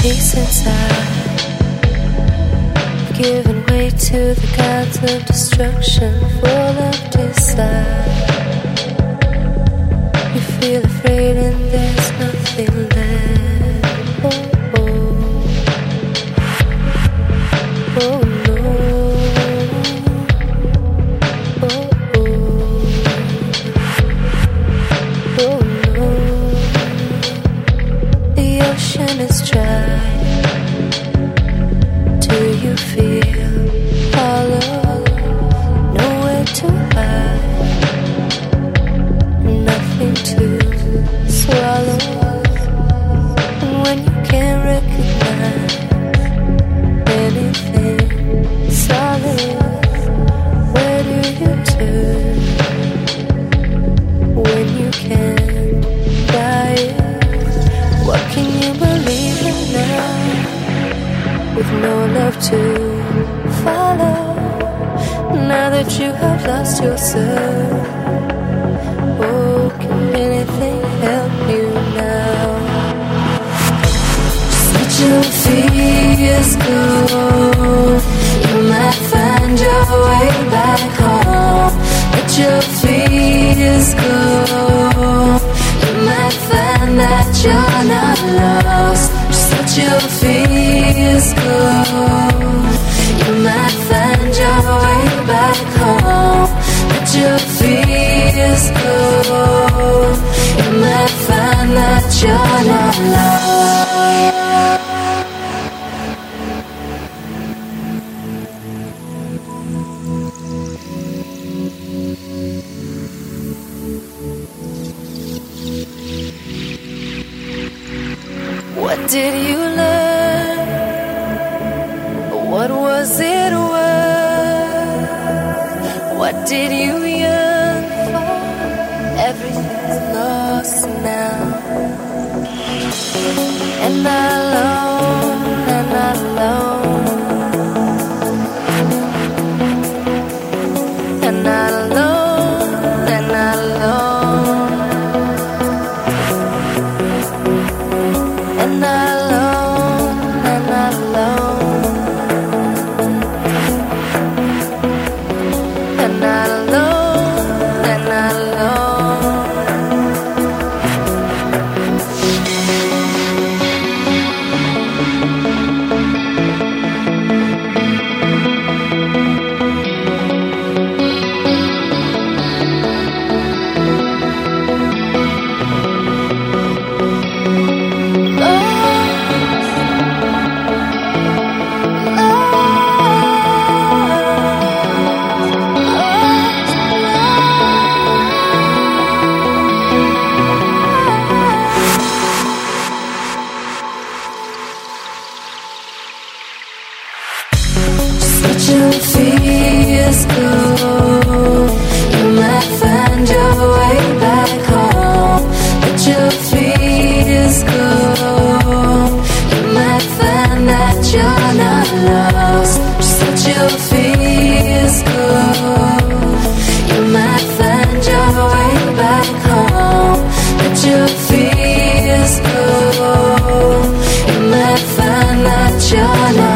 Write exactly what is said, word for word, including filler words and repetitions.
peace inside, giving way to the gods of destruction, full of desire. You feel afraid and there's nothing left. Oh, oh. Oh no. Oh, oh. Oh no. The ocean is dry. Do you feel hollow? Nowhere to hide, nothing to swallow. And when you can't recognize anything solid, where do you turn when you can't die? What can you believe in now, with no love to follow? Now that you have lost yourself, oh, can anything help you now? Just let your fears go. You might find your way back home. Let your fears go. You might find that you're not lost. Just let your fears go. You might find your way back home. Let your fears go. You might find that you're not lost. What did you learn? What was it worth? What did you yearn for? Everything's lost now. And not alone, and not alone. And not alone, and not alone. And not alone, and not alone. And not alone, and not alone. Let your fears go. You might find your way back home. Let your fears go. You might find that you're not lost. Just let your fears go. You might find your way back home. Let your fears go. You might find that you're not